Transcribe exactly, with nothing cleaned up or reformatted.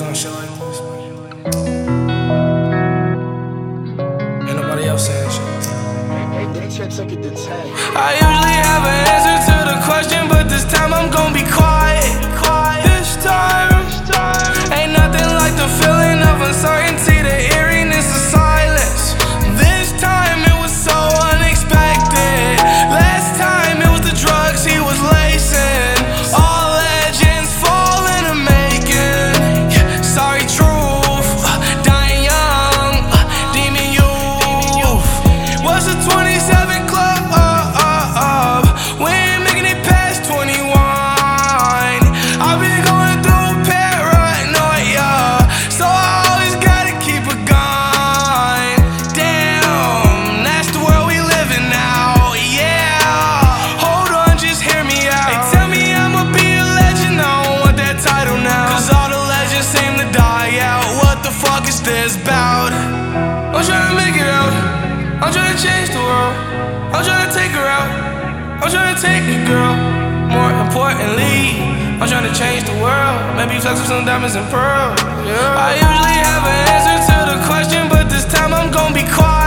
doing shit like this. Ain't nobody else saying shit. I usually have an answer to the question, but this time I'm gonna be quiet. This time, ain't nothing like the feeling of uncertainty, the eeriness of silence. This time it was so unexpected. Last time it was the drugs he was lacing. All legends fall in the making. Sorry, truth, dying young, demon youth. What's a twenty-seven club? We ain't making it past twenty-one. I've been going through paranoia, so I always gotta keep a gun. Damn, that's the world we live in now, yeah. Hold on, just hear me out. They tell me I'ma be a legend, I don't want that title now, cause all the legends seem to die out. What the fuck is this about? I'm trying to make it out, I'm trying to change the world, I'm trying to take her out, I'm trying to take it, girl. More importantly, I'm trying to change the world. Maybe flex with some diamonds and pearls, yeah. I usually have an answer to the question, but this time I'm gonna be quiet.